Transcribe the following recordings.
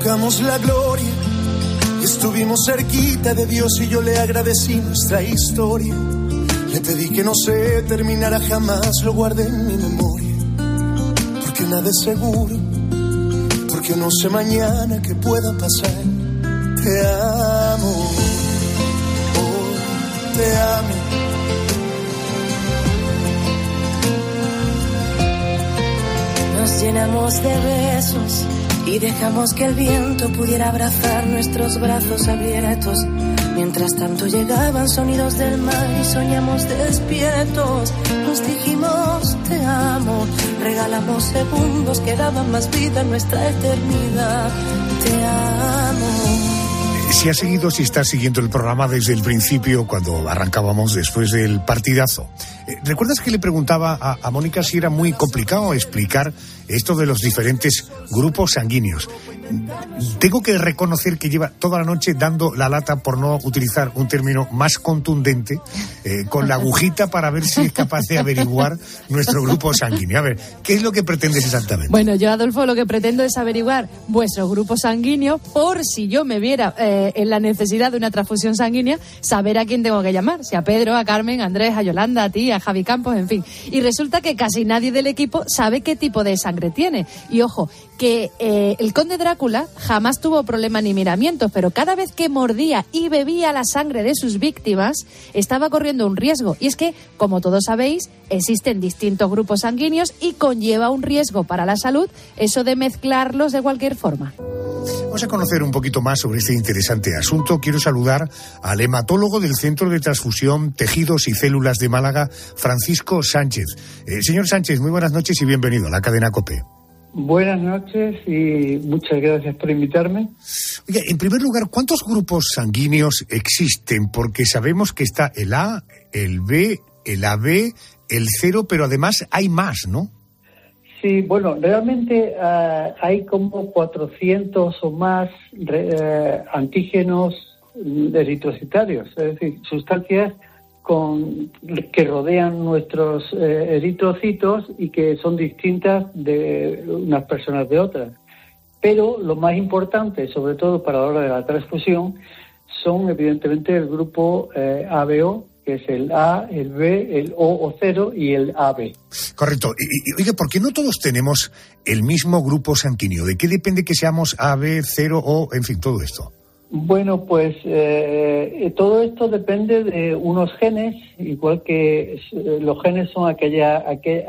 tocamos la gloria, estuvimos cerquita de Dios y yo le agradecí nuestra historia. Le pedí que no se terminara jamás, lo guardé en mi memoria. Porque nada es seguro, porque no sé mañana qué pueda pasar. Te amo, oh, te amo. Nos llenamos de besos y dejamos que el viento pudiera abrazar nuestros brazos abiertos. Mientras tanto llegaban sonidos del mar y soñamos despiertos. Nos dijimos te amo, regalamos segundos que daban más vida a nuestra eternidad. Te amo. Si has seguido, si estás siguiendo el programa desde el principio, cuando arrancábamos después del partidazo, ¿recuerdas que le preguntaba a Mónica si era muy complicado explicar esto de los diferentes grupos sanguíneos? Tengo que reconocer que lleva toda la noche dando la lata, por no utilizar un término más contundente, con la agujita para ver si es capaz de averiguar nuestro grupo sanguíneo. A ver, ¿qué es lo que pretendes exactamente? Bueno, yo, Adolfo, lo que pretendo es averiguar vuestro grupo sanguíneo por si yo me viera en la necesidad de una transfusión sanguínea, saber a quién tengo que llamar, si a Pedro, a Carmen, a Andrés, a Yolanda, a ti, a Javi Campos, en fin. Y resulta que casi nadie del equipo sabe qué tipo de sangre tiene. Y ojo, que el conde Drácula jamás tuvo problema ni miramientos, pero cada vez que mordía y bebía la sangre de sus víctimas, estaba corriendo un riesgo. Y es que, como todos sabéis, existen distintos grupos sanguíneos y conlleva un riesgo para la salud eso de mezclarlos de cualquier forma. Vamos a conocer un poquito más sobre este interesante asunto. Quiero saludar al hematólogo del Centro de Transfusión, Tejidos y Células de Málaga, Francisco Sánchez. Señor Sánchez, muy buenas noches y bienvenido a la cadena COPE. Buenas noches y muchas gracias por invitarme. Oiga, en primer lugar, ¿cuántos grupos sanguíneos existen? Porque sabemos que está el A, el B, el AB, el 0, pero además hay más, ¿no? Sí, bueno, realmente hay como 400 o más antígenos eritrocitarios, es decir, sustancias que rodean nuestros eritrocitos y que son distintas de unas personas de otras. Pero lo más importante, sobre todo para la hora de la transfusión, son evidentemente el grupo ABO, que es el A, el B, el O 0 y el AB. Correcto. Y oiga, ¿por qué no todos tenemos el mismo grupo sanguíneo? ¿De qué depende que seamos AB, 0, O, en fin, todo esto? Bueno, pues todo esto depende de unos genes, igual que los genes son aquellas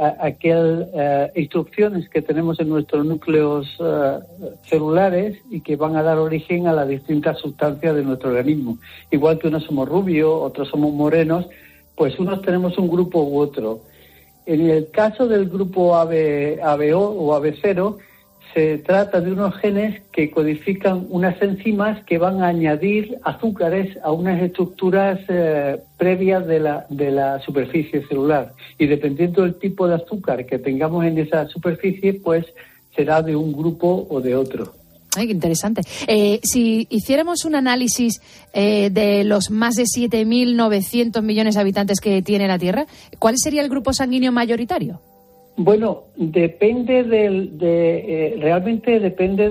instrucciones que tenemos en nuestros núcleos celulares y que van a dar origen a las distintas sustancias de nuestro organismo. Igual que unos somos rubios, otros somos morenos, pues unos tenemos un grupo u otro. En el caso del grupo ABO o AB0, se trata de unos genes que codifican unas enzimas que van a añadir azúcares a unas estructuras previas de la superficie celular. Y dependiendo del tipo de azúcar que tengamos en esa superficie, pues será de un grupo o de otro. Ay, qué interesante. Si hiciéramos un análisis de los más de 7.900 millones de habitantes que tiene la Tierra, ¿cuál sería el grupo sanguíneo mayoritario? Bueno, depende realmente depende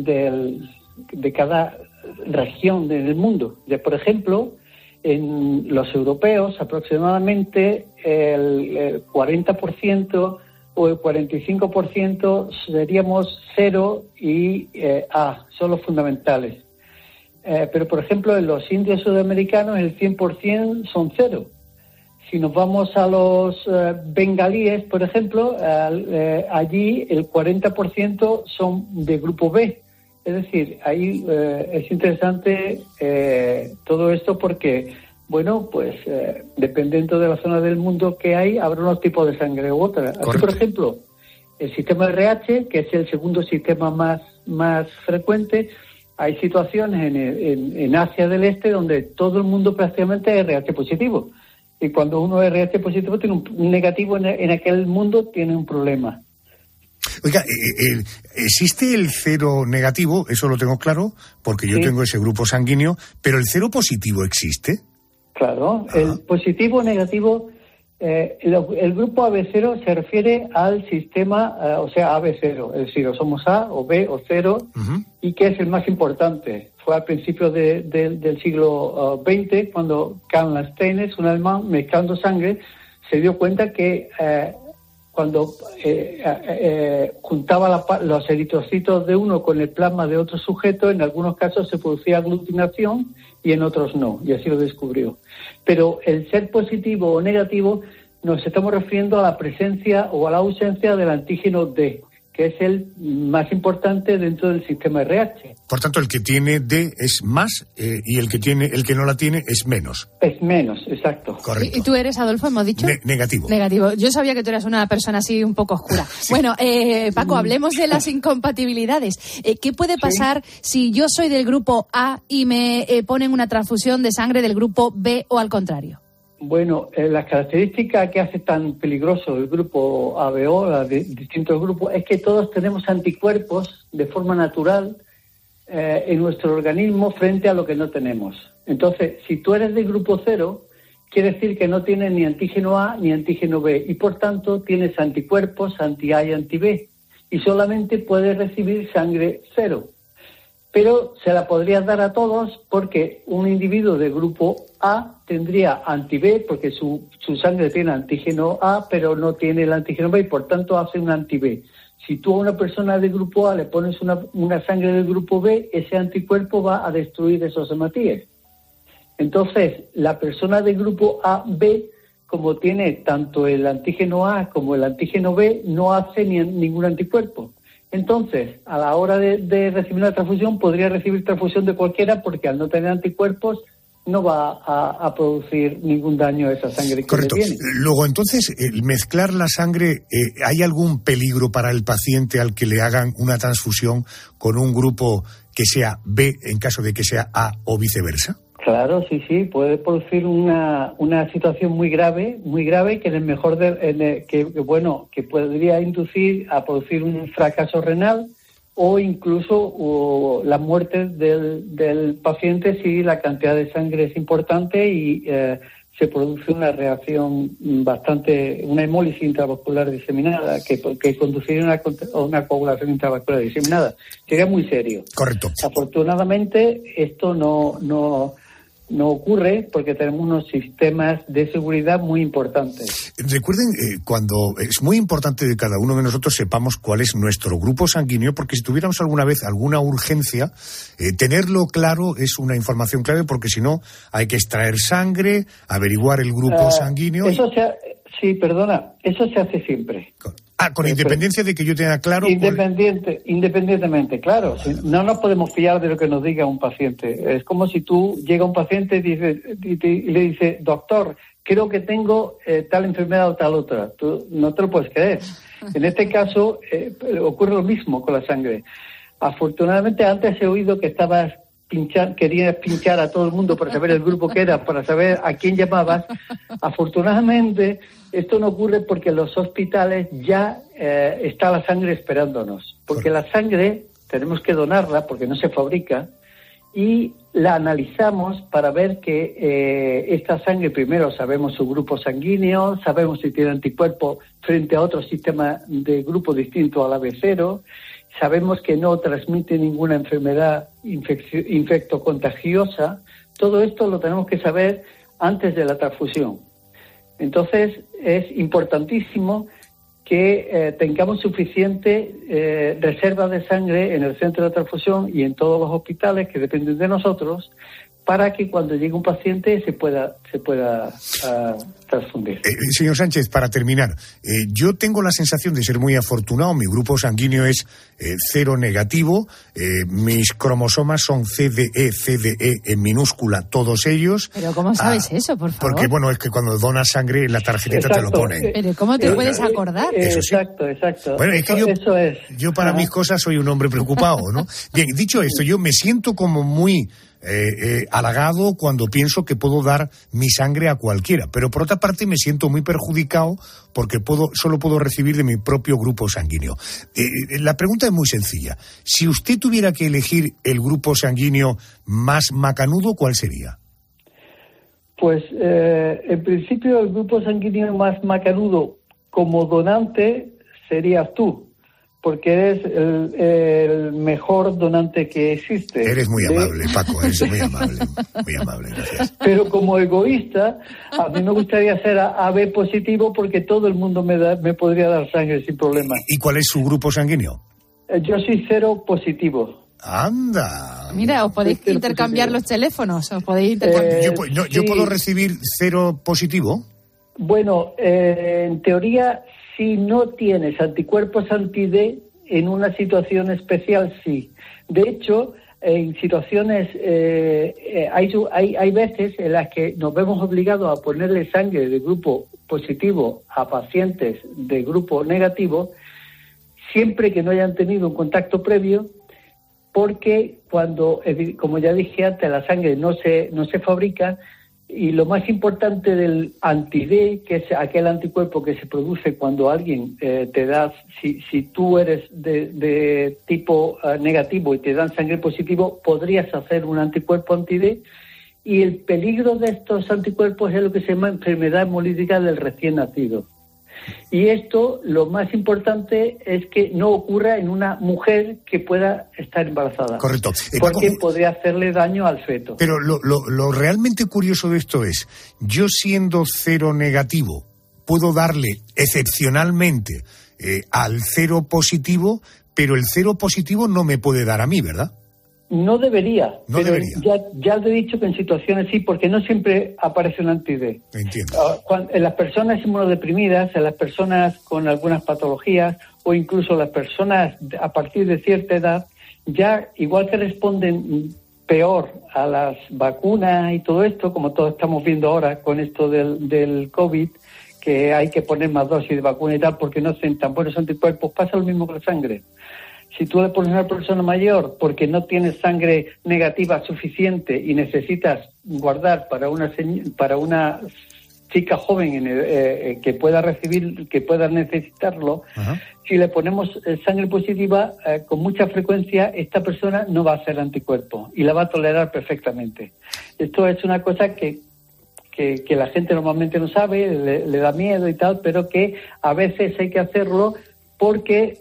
de cada región del mundo. Por ejemplo, en los europeos aproximadamente el 40% o el 45% seríamos 0 y A, son los fundamentales. Pero, por ejemplo, en los indios sudamericanos el 100% son 0. Si nos vamos a los bengalíes, por ejemplo, allí el 40% son de grupo B. Es decir, ahí es interesante todo esto porque, bueno, pues dependiendo de la zona del mundo que hay, habrá unos tipos de sangre u otras. Aquí, por ejemplo, el sistema RH, que es el segundo sistema más frecuente, hay situaciones en Asia del Este donde todo el mundo prácticamente es RH positivo. Y cuando uno es RH positivo, tiene un negativo en aquel mundo, tiene un problema. Oiga, existe el 0 negativo, eso lo tengo claro, porque yo tengo ese grupo sanguíneo, pero ¿el 0 positivo existe? Claro, el positivo o negativo El grupo AB0 se refiere al sistema, o sea, AB0, es decir, o somos A o B o 0, y que es el más importante. Fue al principio del siglo XX cuando Karl Steines, un alemán, mezclando sangre, se dio cuenta que cuando juntaba los eritrocitos de uno con el plasma de otro sujeto, en algunos casos se producía aglutinación y en otros no, y así lo descubrió. Pero el ser positivo o negativo nos estamos refiriendo a la presencia o a la ausencia del antígeno D, que es el más importante dentro del sistema RH. Por tanto, el que tiene D es más y el que no la tiene es menos. Es menos, exacto. Correcto. ¿Y tú eres, Adolfo, hemos dicho? Negativo. Negativo. Yo sabía que tú eras una persona así un poco oscura. Sí. Bueno, Paco, hablemos de las incompatibilidades. ¿Qué puede pasar si yo soy del grupo A y me ponen una transfusión de sangre del grupo B o al contrario? Bueno, las características que hace tan peligroso el grupo ABO, los distintos grupos, es que todos tenemos anticuerpos de forma natural en nuestro organismo frente a lo que no tenemos. Entonces, si tú eres del grupo 0, quiere decir que no tienes ni antígeno A ni antígeno B y, por tanto, tienes anticuerpos anti-A y anti-B y solamente puedes recibir sangre 0. Pero se la podrías dar a todos porque un individuo de grupo A tendría anti-B porque su sangre tiene antígeno A, pero no tiene el antígeno B y por tanto hace un anti-B. Si tú a una persona de grupo A le pones una sangre del grupo B, ese anticuerpo va a destruir esos hematíes. Entonces, la persona de grupo AB, como tiene tanto el antígeno A como el antígeno B, no hace ningún anticuerpo. Entonces, a la hora de recibir una transfusión, podría recibir transfusión de cualquiera porque al no tener anticuerpos no va a producir ningún daño a esa sangre que Correcto. le tiene. Luego, entonces, el mezclar la sangre, ¿hay algún peligro para el paciente al que le hagan una transfusión con un grupo que sea B en caso de que sea A o viceversa? Claro, sí, puede producir una situación muy grave, que en el mejor que podría inducir a producir un fracaso renal o incluso la muerte del paciente si la cantidad de sangre es importante y se produce una reacción una hemólisis intravascular diseminada que conduciría a una coagulación intravascular diseminada. Sería muy serio. Correcto. Afortunadamente esto no ocurre porque tenemos unos sistemas de seguridad muy importantes. Recuerden, cuando es muy importante que cada uno de nosotros sepamos cuál es nuestro grupo sanguíneo, porque si tuviéramos alguna vez alguna urgencia, tenerlo claro es una información clave, porque si no hay que extraer sangre, averiguar el grupo sanguíneo. Eso se hace siempre. Con independencia de que yo tenga claro... Independientemente, claro. No nos podemos fiar de lo que nos diga un paciente. Es como si tú llega un paciente y le dice, doctor, creo que tengo tal enfermedad o tal otra. Tú no te lo puedes creer. En este caso ocurre lo mismo con la sangre. Afortunadamente antes he oído que querías pinchar a todo el mundo para saber el grupo que era, para saber a quién llamabas. Afortunadamente, esto no ocurre porque en los hospitales ya está la sangre esperándonos. Porque la sangre tenemos que donarla porque no se fabrica y la analizamos para ver que esta sangre, primero sabemos su grupo sanguíneo, sabemos si tiene anticuerpos frente a otro sistema de grupo distinto al AB0, sabemos que no transmite ninguna enfermedad infectocontagiosa. Todo esto lo tenemos que saber antes de la transfusión. Entonces, es importantísimo que tengamos suficiente reserva de sangre en el centro de transfusión y en todos los hospitales que dependen de nosotros para que cuando llegue un paciente se pueda transfundir. Señor Sánchez, para terminar, yo tengo la sensación de ser muy afortunado. Mi grupo sanguíneo es 0 negativo, mis cromosomas son CDE en minúscula, todos ellos. ¿Pero cómo sabes eso, por favor? Porque, bueno, es que cuando donas sangre, la tarjetita te lo ponen. ¿Pero cómo te puedes acordar? Exacto. Bueno, es que yo para mis cosas soy un hombre preocupado, ¿no? Bien, dicho esto, yo me siento como muy... halagado cuando pienso que puedo dar mi sangre a cualquiera, pero por otra parte me siento muy perjudicado porque solo puedo recibir de mi propio grupo sanguíneo. La pregunta es muy sencilla. Si usted tuviera que elegir el grupo sanguíneo más macanudo, ¿cuál sería? Pues en principio el grupo sanguíneo más macanudo como donante serías tú, porque eres el mejor donante que existe. Eres muy amable, Paco, eres muy amable, gracias. Pero como egoísta, a mí me gustaría ser AB positivo porque todo el mundo me podría dar sangre sin problema. ¿Y cuál es su grupo sanguíneo? Yo soy 0 positivo. ¡Anda! Mira, os podéis intercambiar los teléfonos, os podéis intercambiar. ¿Yo puedo recibir 0 positivo? Bueno, en teoría, si no tienes anticuerpos anti-D, en una situación especial sí. De hecho, en situaciones, hay veces en las que nos vemos obligados a ponerle sangre de grupo positivo a pacientes de grupo negativo, siempre que no hayan tenido un contacto previo, porque cuando, como ya dije antes, la sangre no se fabrica. Y lo más importante del anti-D, que es aquel anticuerpo que se produce cuando alguien te da, si tú eres de tipo negativo y te dan sangre positivo, podrías hacer un anticuerpo anti-D. Y el peligro de estos anticuerpos es lo que se llama enfermedad hemolítica del recién nacido. Y esto, lo más importante es que no ocurra en una mujer que pueda estar embarazada. Correcto. Porque Paco, podría hacerle daño al feto. Pero lo realmente curioso de esto es, yo siendo 0 negativo, puedo darle excepcionalmente al 0 positivo, pero el 0 positivo no me puede dar a mí, ¿verdad? No debería. No debería. Ya te he dicho que en situaciones sí, porque no siempre aparece un anti-D. Entiendo. En las personas inmunodeprimidas, en las personas con algunas patologías o incluso las personas a partir de cierta edad, ya igual que responden peor a las vacunas y todo esto, como todos estamos viendo ahora con esto del COVID, que hay que poner más dosis de vacuna y tal porque no hacen tan buenos anticuerpos, pasa lo mismo con la sangre. Si tú le pones a una persona mayor porque no tienes sangre negativa suficiente y necesitas guardar para una chica joven que pueda recibir, que pueda necesitarlo, Ajá. Si le ponemos sangre positiva, con mucha frecuencia esta persona no va a hacer anticuerpo y la va a tolerar perfectamente. Esto es una cosa que la gente normalmente no sabe, le da miedo y tal, pero que a veces hay que hacerlo porque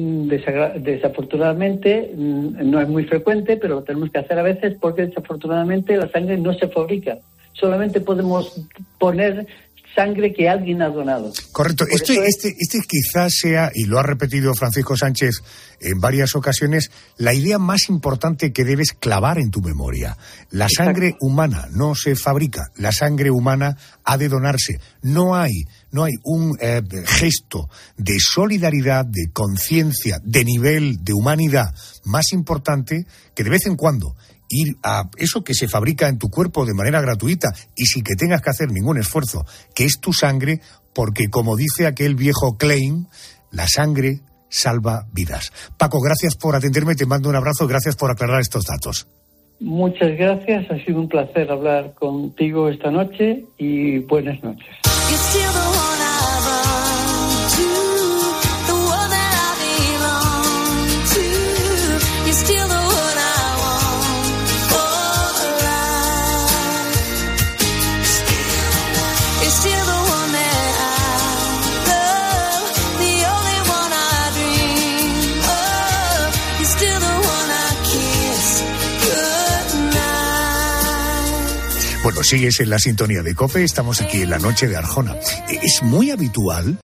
desafortunadamente no es muy frecuente, pero lo tenemos que hacer a veces porque desafortunadamente la sangre no se fabrica. Solamente podemos poner sangre que alguien ha donado. Correcto. Este quizás sea, y lo ha repetido Francisco Sánchez en varias ocasiones, la idea más importante que debes clavar en tu memoria. La sangre humana no se fabrica, la sangre humana ha de donarse. No hay un gesto de solidaridad, de conciencia, de nivel de humanidad más importante que de vez en cuando ir a eso que se fabrica en tu cuerpo de manera gratuita y sin que tengas que hacer ningún esfuerzo, que es tu sangre, porque como dice aquel viejo Klein, la sangre salva vidas. Paco, gracias por atenderme, te mando un abrazo, gracias por aclarar estos datos. Muchas gracias, ha sido un placer hablar contigo esta noche y buenas noches. Bueno, sigues en la sintonía de COPE, estamos aquí en la noche de Arjona. Es muy habitual